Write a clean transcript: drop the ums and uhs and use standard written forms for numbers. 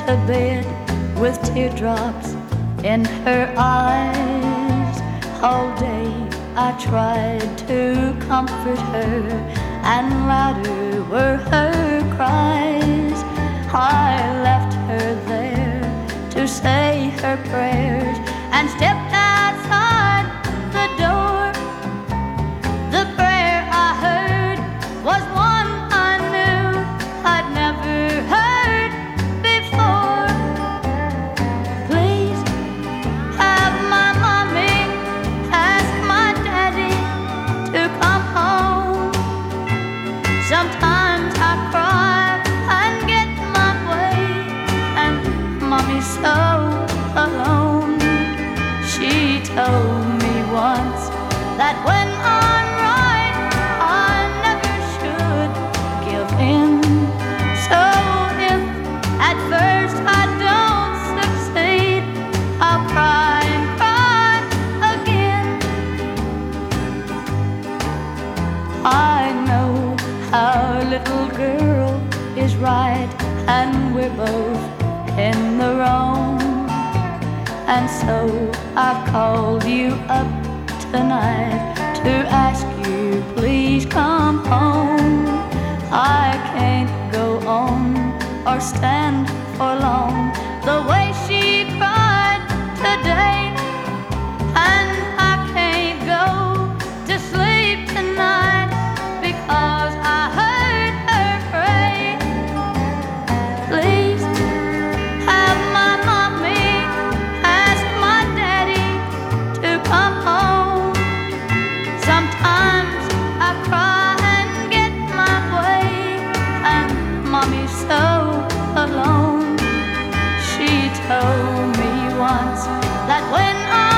to bed with teardrops in her eyes. All day I tried to comfort her, and louder were her cries. I left her there to say her prayers and stepped outside the door. The prayer I heard was one I knew I'd never heard before. Please have my mommy ask my daddy to come home. Sometimes I cry and get my way, and mommy's so alone. She told me once that when I'm right, I never should give in. So if at first I don't succeed, I'll cry and cry again. I know our little girl is right, and we're both in the wrong. And so I've called you up tonight to ask you, please come home. I can't go on or stand for long the way she cried today, and I can't go to sleep tonight because I heard her pray. Please have my mommy ask my daddy to come home. Sometimes I cry and get my way, and mommy's so alone. She told me once that when I